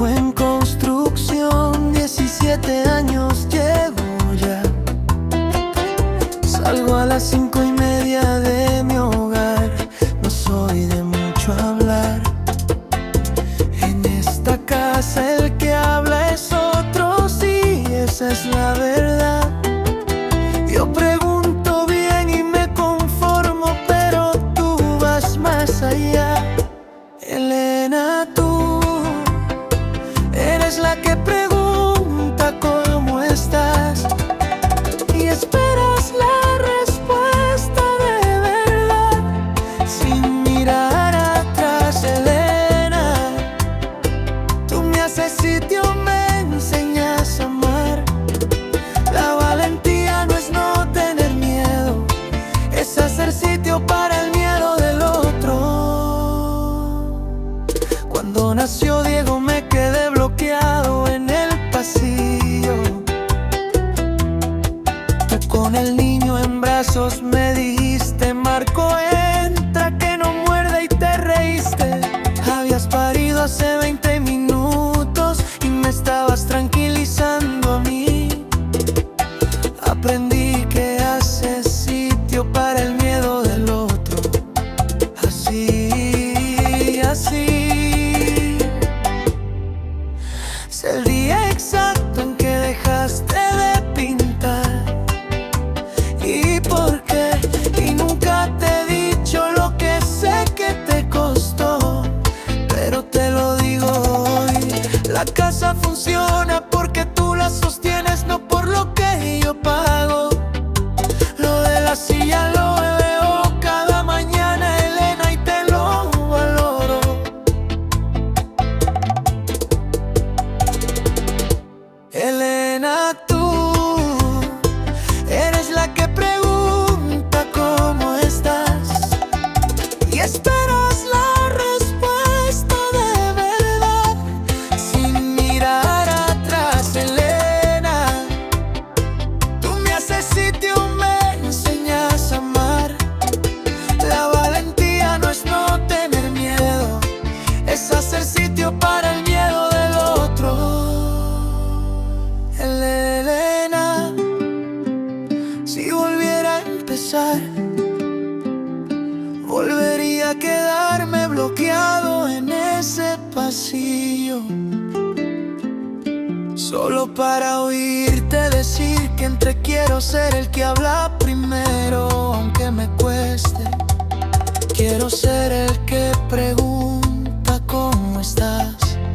trabajo en construcción, 17 años llevo ya. Salgo a las 5:30 de mi hogar, no soy de mucho hablar. En esta casa el que habla es otro, sí, esa es la verdad. Yo pregunto bien y me conformo, pero tú vas más allá. Elena, tú eres la que pregunta cómo estás y esperas la respuesta de verdad, sin mirar atrás. Elena, tú me haces sitio, me enseñas a amar. La valentía no es no tener miedo, es hacer sitio para el miedo del otro. Cuando nació Diego me quedé bloqueado en el pasillo. Tú con el niño en brazos me dijiste: Marco, entra que no muerde, y te reíste. Habías parido hace 20 minutos y me estabas tranquilizando a mí. Aprendí que haces sitio para el miedo del otro. Así, así. Es el día exacto en que dejaste de pintar. ¿Y por qué? Y nunca te he dicho lo que sé que te costó, pero te lo digo hoy. La casa funciona porque tú la sostienes, no por lo que yo pago. Lo de la silla lo veo cada mañana, Elena, y te lo valoro. Elena, tú eres la que pregunta cómo estás y esperas la respuesta de verdad, sin mirar atrás. Elena, tú me haces sitio, me enseñas a amar. La valentía no es no tener miedo, es hacer sitio para el miedo del otro. Elena, si volviera a empezar, volvería a quedarme bloqueado en ese pasillo, solo para oírte decir que entre quiero ser el que habla primero, aunque me cueste. Quiero ser el que pregunta cómo estás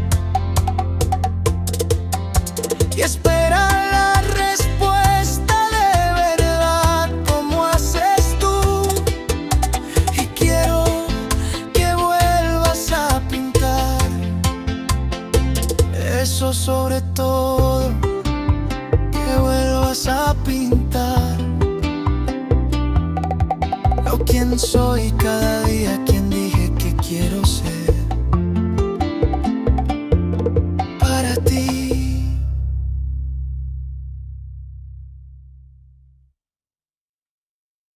y espera la respuesta de verdad, como haces tú. Y quiero que vuelvas a pintar, eso sobre todo, que vuelvas a pintar lo quien soy cada día.